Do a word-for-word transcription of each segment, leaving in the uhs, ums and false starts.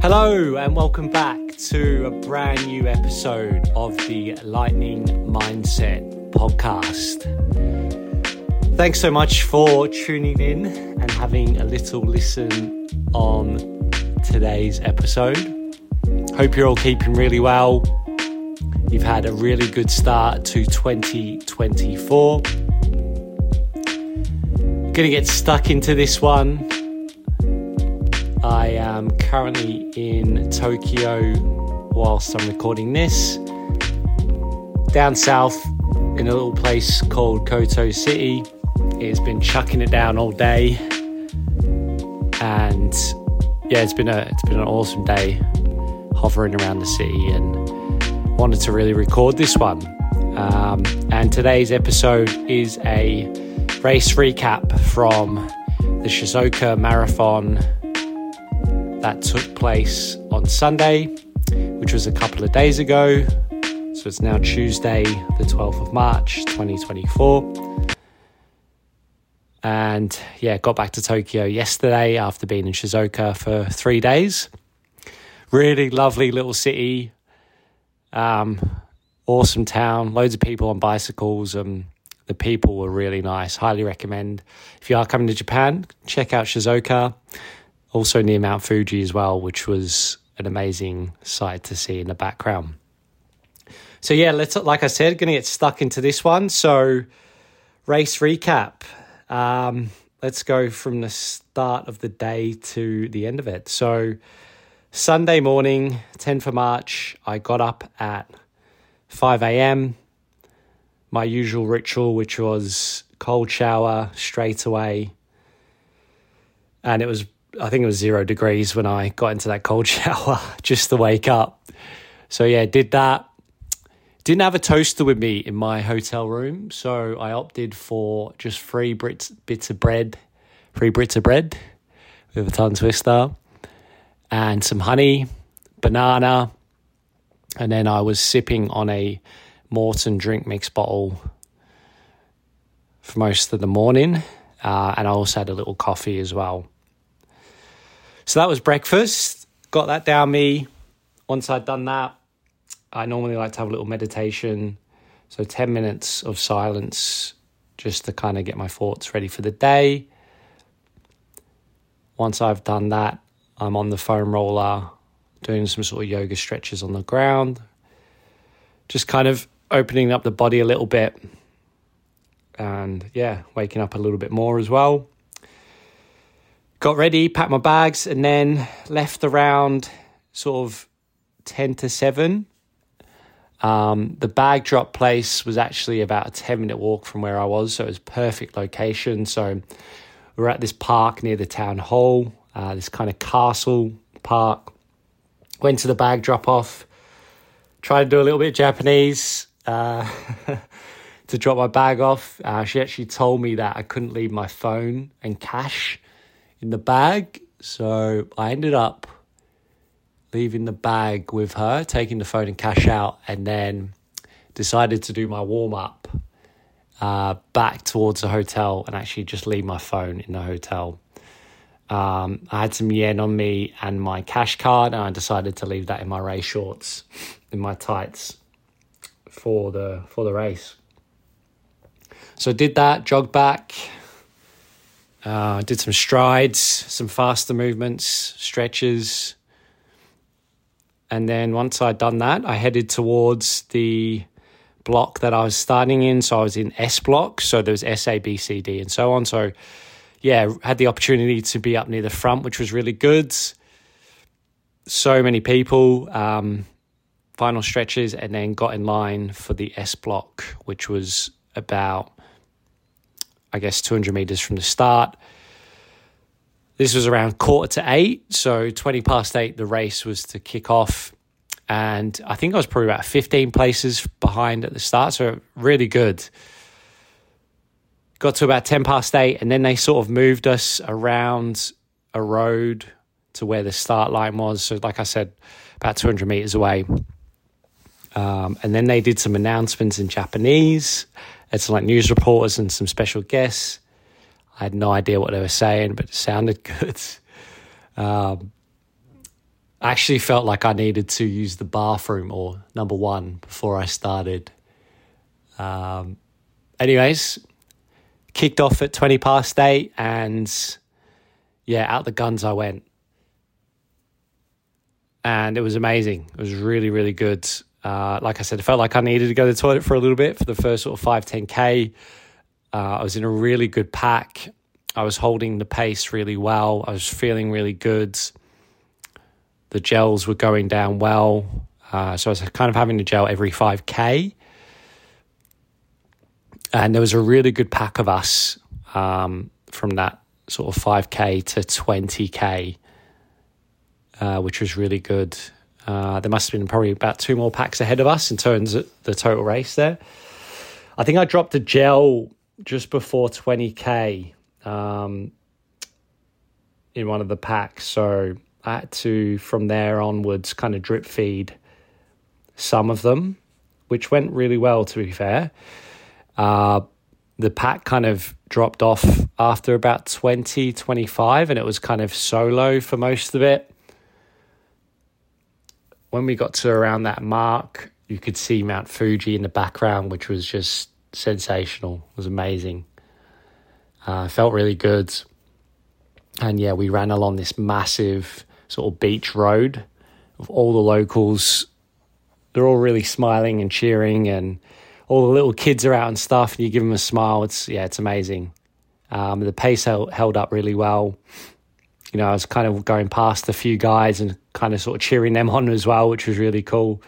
Hello and welcome back to a brand new episode of the Lightning Mindset podcast. Thanks so much for tuning in and having a little listen on today's episode. Hope you're all keeping really well. You've had a really good start to twenty twenty-four. Gonna get stuck into this one. I am currently in Tokyo whilst I'm recording this. Down south in a little place called Koto City. It's been chucking it down all day. And yeah, it's been a it's been an awesome day hovering around the city and wanted to really record this one. Um, and today's episode is a race recap from the Shizuoka Marathon that took place on Sunday, which was a couple of days ago. So it's now Tuesday, the twelfth of March, twenty twenty-four. And yeah, got back to Tokyo yesterday after being in Shizuoka for three days. Really lovely little city. Um, awesome town, loads of people on bicycles. Um, the people were really nice. Highly recommend. If you are coming to Japan, check out Shizuoka. Also near Mount Fuji as well, which was an amazing sight to see in the background. So yeah, let's, like I said, going to get stuck into this one. So race recap. Um, let's go from the start of the day to the end of it. So Sunday morning, tenth of March, I got up at five a.m. My usual ritual, which was cold shower straight away. And it was I think it was zero degrees when I got into that cold shower just to wake up. So yeah, did that. Didn't have a toaster with me in my hotel room, so I opted for just three bits, bits of bread, three bits of bread with a tongue twister and some honey, banana, and then I was sipping on a Morton drink mix bottle for most of the morning, uh, and I also had a little coffee as well. So that was breakfast. Got that down me. Once I'd done that, I normally like to have a little meditation. So ten minutes of silence just to kind of get my thoughts ready for the day. Once I've done that, I'm on the foam roller doing some sort of yoga stretches on the ground. Just kind of opening up the body a little bit. And yeah, waking up a little bit more as well. Got ready, packed my bags, and then left around sort of ten to seven. Um, the bag drop place was actually about a ten-minute walk from where I was, so it was perfect location. So we were at this park near the town hall, uh, this kind of castle park. Went to the bag drop-off, tried to do a little bit of Japanese uh, to drop my bag off. Uh, she actually told me that I couldn't leave my phone and cash in the bag, so I ended up leaving the bag with her, taking the phone and cash out, and then decided to do my warm-up uh, back towards the hotel and actually just leave my phone in the hotel. Um, I had some yen on me and my cash card, and I decided to leave that in my race shorts, in my tights for the for the race. So I did that, jogged back. I uh, did some strides, some faster movements, stretches. And then once I'd done that, I headed towards the block that I was starting in. So I was in S block. So there was S, A, B, C, D, and so on. So yeah, had the opportunity to be up near the front, which was really good. So many people, um, final stretches, and then got in line for the S block, which was about, I guess, two hundred meters from the start. This was around quarter to eight, so twenty past eight, the race was to kick off. And I think I was probably about fifteen places behind at the start, so really good. Got to about ten past eight, and then they sort of moved us around a road to where the start line was. So like I said, about two hundred meters away. Um, and then they did some announcements in Japanese. It's like news reporters and some special guests. I had no idea what they were saying, but it sounded good. Um, I actually felt like I needed to use the bathroom or number one before I started. Um, anyways, kicked off at twenty past eight and yeah, out the guns I went. And it was amazing. It was really, really good. Uh, like I said, it felt like I needed to go to the toilet for a little bit for the first sort of five, ten K. Uh, I was in a really good pack. I was holding the pace really well. I was feeling really good. The gels were going down well. Uh, so I was kind of having to gel every five K. And there was a really good pack of us um, from that sort of five K to twenty K, uh, which was really good. Uh, there must have been probably about two more packs ahead of us in terms of the total race there. I think I dropped a gel just before twenty K um, in one of the packs. So I had to, from there onwards, kind of drip feed some of them, which went really well, to be fair. Uh, the pack kind of dropped off after about twenty, twenty-five, and it was kind of solo for most of it. When we got to around that mark, you could see Mount Fuji in the background, which was just sensational. It was amazing. Uh, felt really good. And yeah, we ran along this massive sort of beach road of all the locals. They're all really smiling and cheering, and all the little kids are out and stuff, and you give them a smile. It's, yeah, it's amazing. Um, the pace held, held up really well. You know, I was kind of going past a few guys and kind of sort of cheering them on as well, which was really cool.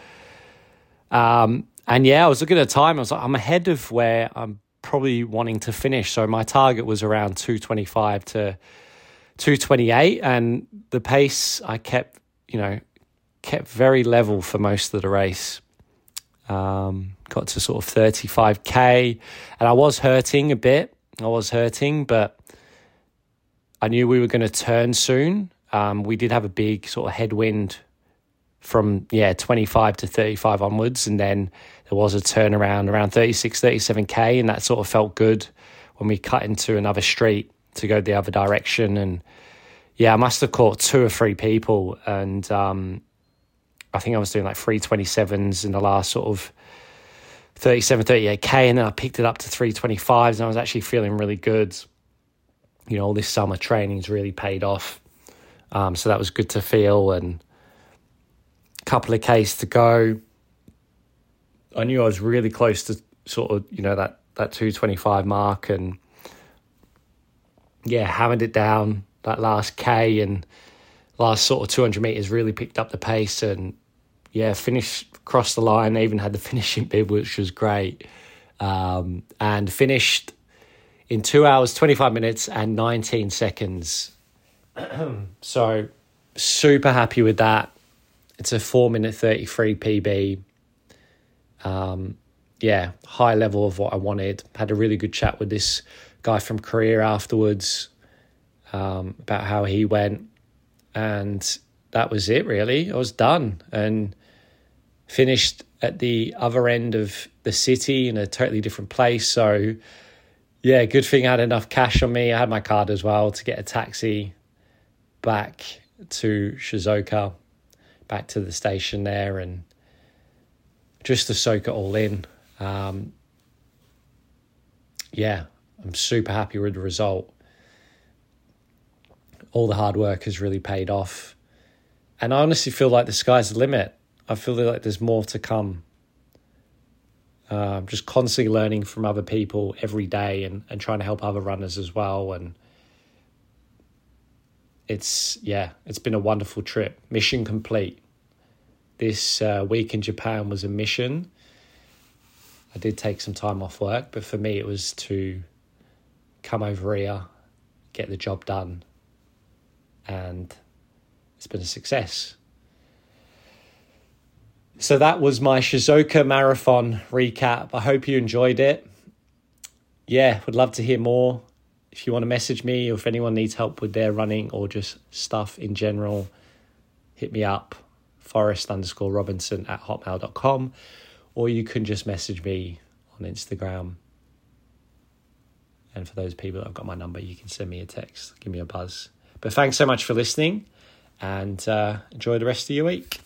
Um, and yeah, I was looking at the time. I was like, I'm ahead of where I'm probably wanting to finish. So my target was around two twenty-five to two twenty-eight. And the pace I kept, you know, kept very level for most of the race. Um, got to sort of thirty-five K. And I was hurting a bit. I was hurting, but I knew we were going to turn soon. Um, we did have a big sort of headwind from, yeah, twenty-five to thirty-five onwards. And then there was a turnaround around thirty-six, thirty-seven K. And that sort of felt good when we cut into another street to go the other direction. And yeah, I must have caught two or three people. And um, I think I was doing like three twenty-sevens in the last sort of thirty-seven, thirty-eight K. And then I picked it up to three twenty-fives. And I was actually feeling really good. You know, all this summer training's really paid off. Um, so that was good to feel. And a couple of Ks to go. I knew I was really close to sort of, you know, that, that two twenty-five mark. And yeah, hammered it down that last K, and last sort of two hundred metres really picked up the pace. And yeah, finished across the line. They even had the finishing bib, which was great. Um, and finished in two hours, twenty-five minutes and nineteen seconds. So super happy with that. It's a four minute thirty-three P B. Um, yeah, high level of what I wanted. Had a really good chat with this guy from Korea afterwards um, about how he went. And that was it, really. I was done and finished at the other end of the city in a totally different place. So yeah, good thing I had enough cash on me. I had my card as well to get a taxi back to Shizuoka, back to the station there, and just to soak it all in. Um, yeah, I'm super happy with the result. All the hard work has really paid off. And I honestly feel like the sky's the limit. I feel like there's more to come. Uh, just constantly learning from other people every day, and, and trying to help other runners as well. And it's, yeah, it's been a wonderful trip. Mission complete. This uh, week in Japan was a mission. I did take some time off work, but for me it was to come over here, get the job done, and it's been a success. So that was my Shizuoka Marathon recap. I hope you enjoyed it. Yeah, would love to hear more. If you want to message me, or if anyone needs help with their running or just stuff in general, hit me up, forest underscore Robinson at hotmail dot com, or you can just message me on Instagram. And for those people that have got my number, you can send me a text, give me a buzz. But thanks so much for listening, and uh, enjoy the rest of your week.